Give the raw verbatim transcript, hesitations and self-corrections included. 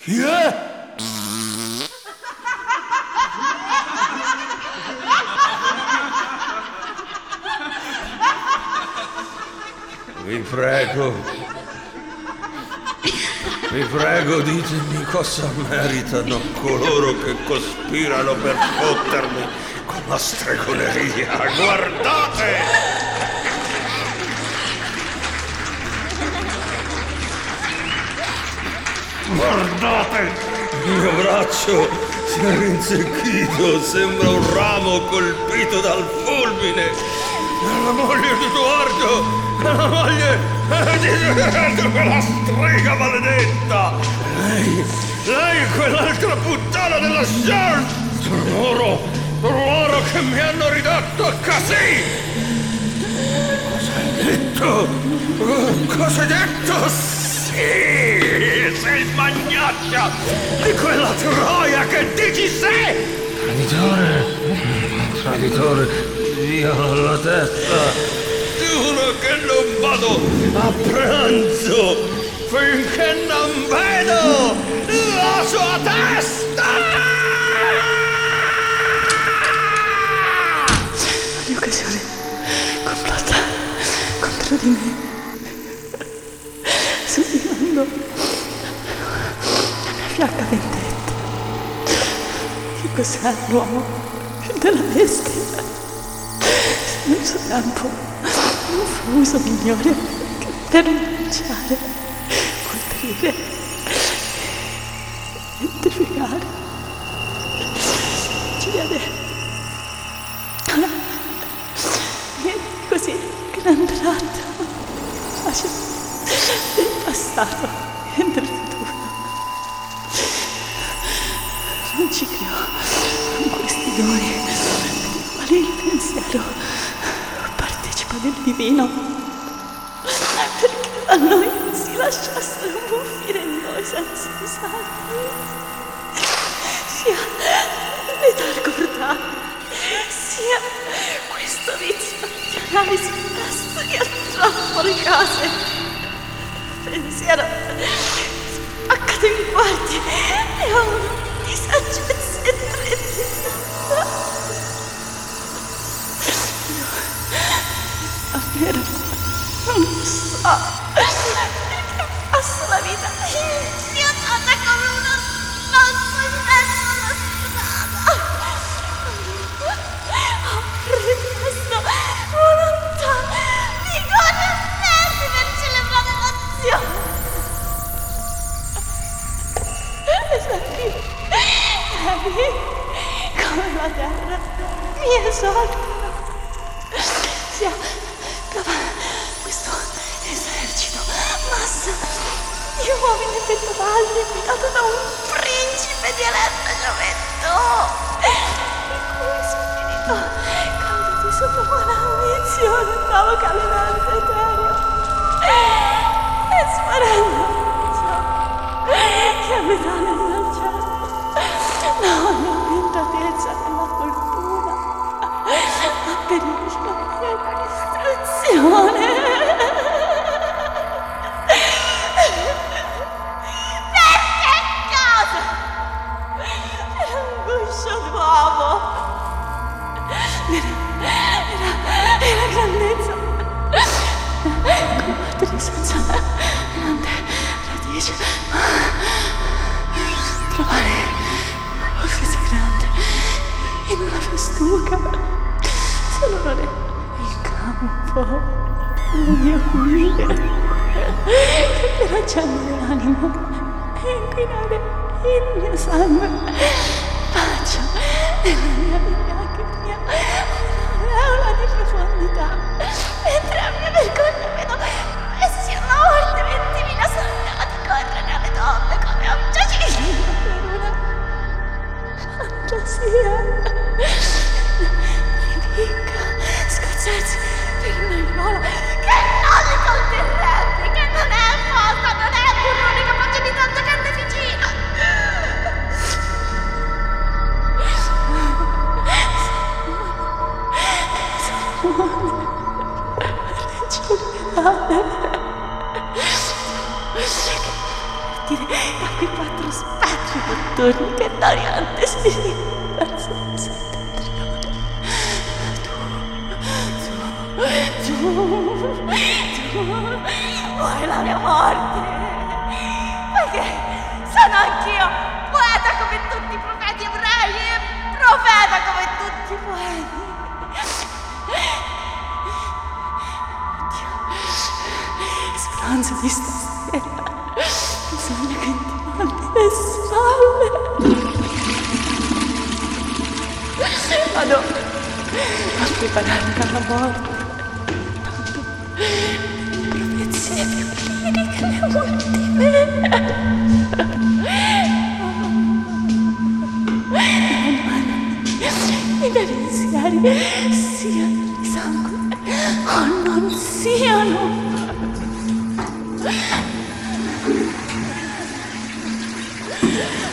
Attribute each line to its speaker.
Speaker 1: Chi è? Vi prego, vi prego, ditemi cosa meritano coloro che cospirano per fottermi con la stregoneria. Guardate! Guardate! Il mio braccio si è rinsecchito, sembra un ramo colpito dal fulmine. La moglie di Edoardo! La moglie di Edoardo, quella strega maledetta! Lei, lei è quell'altra puttana della Charles! Sono loro, sono loro che mi hanno ridotto così! Cosa hai detto? Cosa hai detto? Sì, sei magnaccia di quella troia che dici sei! Traditore, traditore, via la testa! Giuro che non vado a pranzo finché non vedo la sua testa!
Speaker 2: Ogni occasione complotta contro di me. Subimando la mia fiacca vendetta. Che cos'è l'uomo della bestia? Nel suo tempo non fu uso migliore che per minacciare, colpire, identificare. Ci vede. Viene così gran tratto, facile. Del passato e del futuro. Non ci credo con questi doni nei quali il pensiero partecipa del divino, perché da noi si lasciassero muffire in noi senza usarli, sia l'età ricordata, sia questo vizio di analisi presto che troppo le case. Pensiero spaccato in quarti e ho di saggezza e trettezza. Io davvero non so perché passo la vita inchiodata come una stazza in mezzo alla strada. Ho ripreso volontà, vigore e mezzi per celebrare l'azione. E senti, vedi come la terra mi esorta. Sia questo esercito, massa di uomini pettorali guidato da un principe di eletta gioventù, il cui spirito causa di sovrumana ambizione nuovo caminante etereo e sparendo che a metà nel cielo non l'orientatezza della fortuna ma perisce e distruzione. Perché cosa? Per angoscia d'uomo era, era, era grandezza combattere senza grande radice, trovare offesa grande in una festuca solo non è il campo del mio cuore che per accendere l'animo e inquinare il mio sangue faccio nella mia biancheria un'aureola di profondità mentre a mia vergogna vedo essi alla morte ventimila soldati correre alle tombe come a un giacimento per una fantasia ripicca, scazzarsi per una aiuola che non li conterrebbe, che non è apposta, non è burrone capace di tanta carneficina. partire da quei quattro spettri notturni che Doriante si verso il settentrione. Tu, tu, tu, vuoi la mia morte? Perché sono anch'io poeta come tutti i profeti ebrei e profeta come tutti i poeti. Speranza di stasera, bisogna che ti mandi le spalle. Vado a preparare la morte. Tanto profezie più liriche le ultime. I miei pensieri siano di sangue o non siano. Yeah.